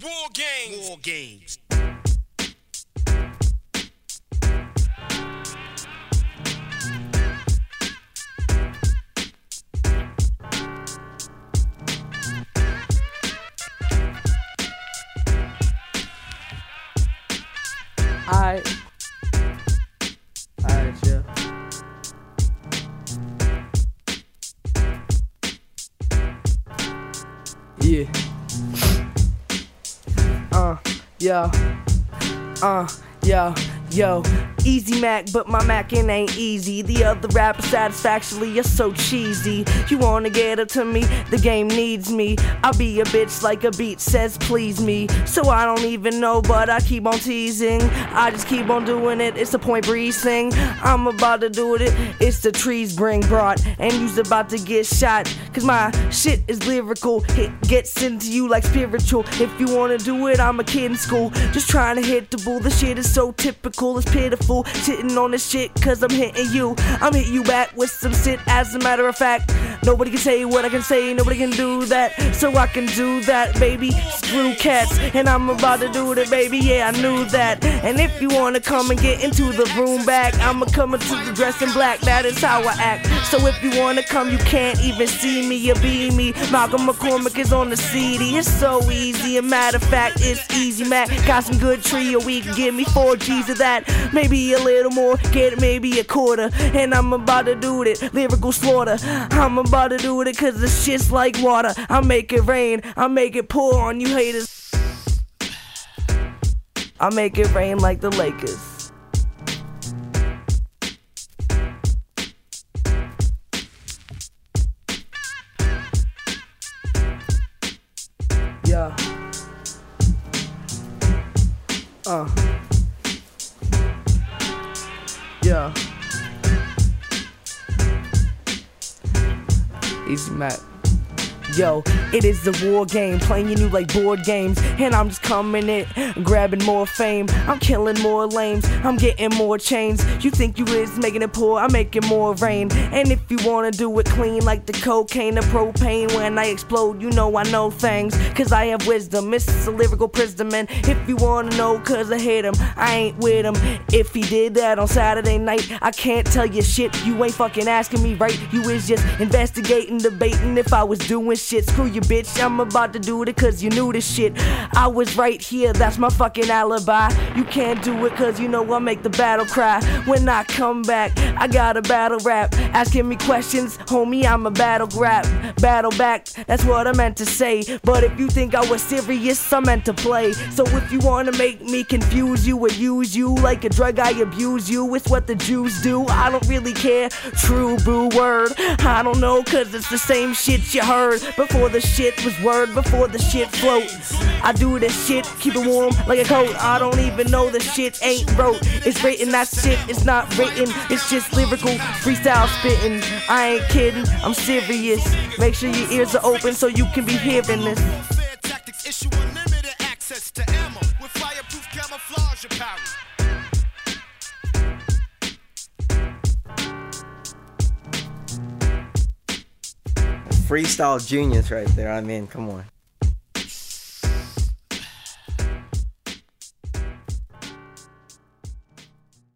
War games. War games. Alright, yeah. Yeah. Yo. Easy Mac, but my Mackin' ain't easy. The other rappers satisfactorily are so cheesy. You wanna get up to me? The game needs me. I'll be a bitch like a beat says please me. So I don't even know, but I keep on teasing. I just keep on doing it, it's the Point Breeze thing. I'm about to do it, it's the trees bring brought. And you's about to get shot, cause my shit is lyrical. It gets into you like spiritual. If you wanna do it, I'm a kid in school, just trying to hit the bull. The shit is so typical, it's pitiful. Sitting on this shit cause I'm hitting you. I'm hitting you back with some shit. As a matter of fact, nobody can say what I can say, nobody can do that. So I can do that, baby. Screw cats, and I'm about to do it, baby. Yeah, I knew that. And if you wanna come and get into the room back, I'ma come into the dress in black. That is how I act. So if you wanna come, you can't even see me or be me. Malcolm McCormick is on the CD. It's so easy. A matter of fact, it's easy, Mac. Got some good trio. We can give me 4 G's of that. Maybe a little more, get maybe a quarter. And I'm about to do it, lyrical slaughter. I'm about to do it cause the shit's like water. I make it rain, I make it pour on you haters. I make it rain like the Lakers. Yeah. Yeah. Easy Mac. Yo, it is the war game, playing you like board games. And I'm just coming it, grabbing more fame. I'm killing more lames, I'm getting more chains. You think you is making it pour, I'm making more rain. And if you wanna do it clean like the cocaine or propane, when I explode, you know I know things, cause I have wisdom. It's a lyrical prism. And if you wanna know cause I hit him, I ain't with him. If he did that on Saturday night, I can't tell you shit. You ain't fucking asking me right, you is just investigating, debating if I was doing shit. Screw you, bitch, I'm about to do it cause you knew this shit. I was right here, that's my fucking alibi. You can't do it cause you know I make the battle cry. When I come back, I got a battle rap. Asking me questions, homie, I'm a battle rap. Battle back, that's what I meant to say. But if you think I was serious, I meant to play. So if you wanna make me confuse you or use you like a drug, I abuse you. It's what the Jews do, I don't really care. True boo word, I don't know cause it's the same shit you heard. Before the shit was word, before the shit float. I do this shit, keep it warm like a coat. I don't even know the shit ain't wrote. It's written, that shit is not written. It's just lyrical, freestyle spitting. I ain't kidding, I'm serious. Make sure your ears are open so you can be hearing this. Fair tactics issue unlimited access to ammo with fireproof camouflage apparel. Freestyle genius right there. I mean, come on.